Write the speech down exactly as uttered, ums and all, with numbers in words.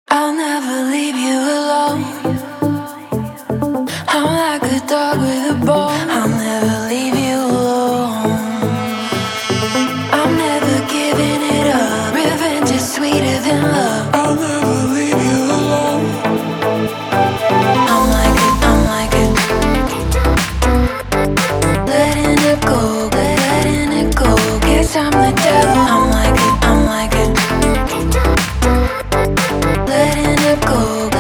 I'll never leave you alone. I'm like a dog with a bone. I'll never leave you alone. I'm never giving it up. Revenge is sweeter than love. I'll never leave you alone. I'm like it, I'm like it. Letting it go, letting it go. Guess I'm the devil. I'm like it, I'm like it. Letting it go.